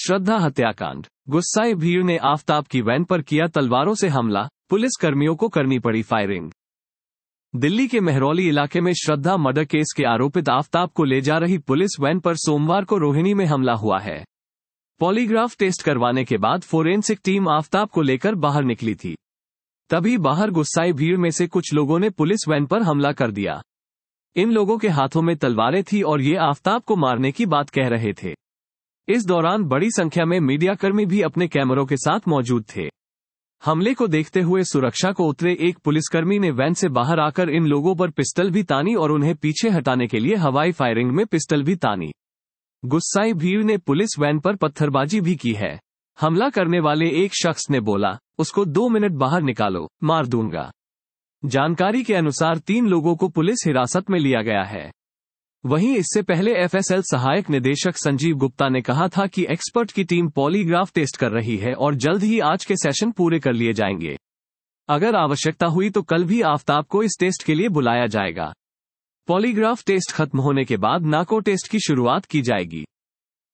श्रद्धा हत्याकांड। गुस्साए भीड़ ने आफताब की वैन पर किया तलवारों से हमला, पुलिस कर्मियों को करनी पड़ी फायरिंग। दिल्ली के मेहरौली इलाके में श्रद्धा मर्डर केस के आरोपित आफताब को ले जा रही पुलिस वैन पर सोमवार को रोहिणी में हमला हुआ है। पॉलीग्राफ टेस्ट करवाने के बाद फोरेंसिक टीम आफताब को लेकर बाहर निकली थी। तभी बाहर गुस्साए भीड़ में से कुछ लोगों ने पुलिस वैन पर हमला कर दिया। इन लोगों के हाथों में तलवारें थी और ये आफताब को मारने की बात कह रहे थे। इस दौरान बड़ी संख्या में मीडियाकर्मी भी अपने कैमरों के साथ मौजूद थे। हमले को देखते हुए सुरक्षा को उतरे एक पुलिसकर्मी ने वैन से बाहर आकर इन लोगों पर पिस्टल भी तानी और उन्हें पीछे हटाने के लिए हवाई फायरिंग में पिस्टल भी तानी। गुस्साई भीड़ ने पुलिस वैन पर पत्थरबाजी भी की है। हमला करने वाले एक शख्स ने बोला, उसको 2 मिनट बाहर निकालो, मार दूंगा। जानकारी के अनुसार 3 लोगों को पुलिस हिरासत में लिया गया है। वहीं इससे पहले एफएसएल सहायक निदेशक संजीव गुप्ता ने कहा था कि एक्सपर्ट की टीम पॉलीग्राफ टेस्ट कर रही है और जल्द ही आज के सेशन पूरे कर लिए जाएंगे। अगर आवश्यकता हुई तो कल भी आफताब को इस टेस्ट के लिए बुलाया जाएगा। पॉलीग्राफ टेस्ट खत्म होने के बाद नार्को टेस्ट की शुरुआत की जाएगी।